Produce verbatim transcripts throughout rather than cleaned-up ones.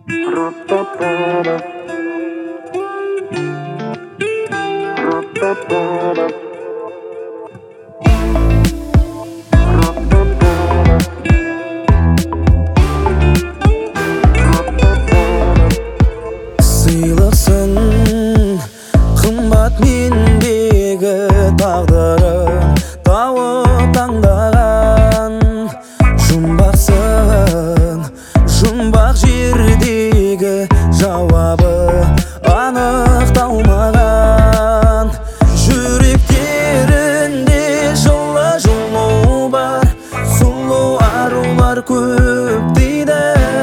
Сыйлықсын қымбат мендегі тағдырым тауып таңдаған жұмбақсың жұмбақ жердегі жауабы анықталмаған жүректерінде жылы жылу бар сұлу арулар көп дейді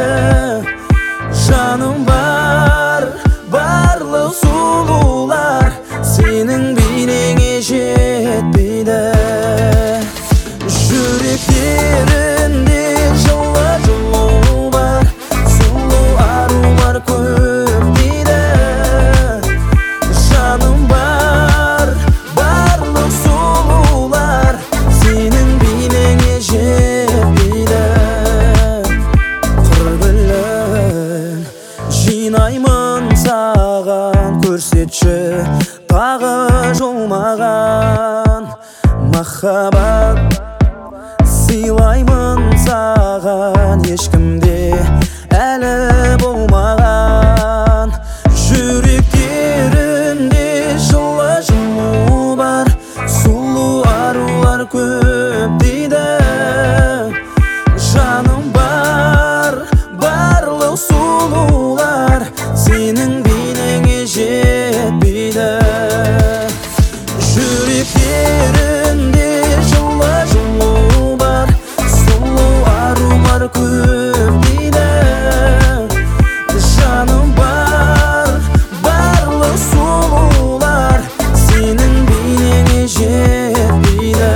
жаным бар барлық сұлулар сенің бейнеңе жетпейді жүректерінде жылы жылу бар сұлу арулар көп дейді жаным бар барлық сұлулар сенің бейнеңе жетпейді қыргүлін жинаймын саған көрсетші тағы жолмаған махаббат сыйлаймын саған ешкімде әлі болмаған жүректерінде жылы жылу бар сұлу арулар көп дейді жаным бар барлық сұлулар сенің бейнеңе жетпейді жүректерінде жылы жылу бар сұлу арулар көп дейді жаным бар барлық сұлулар сенің бейнеңе жетпейді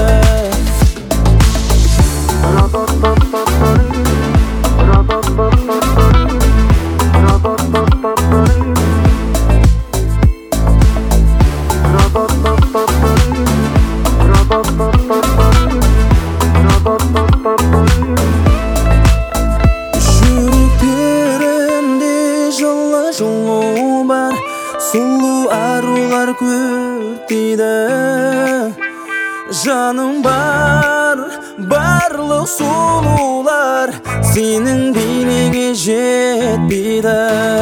жүректерінде жылы жылу бар сұлу арулар көп дейді жаным бар барлық сұлулар сенің бейнеңе жетпейді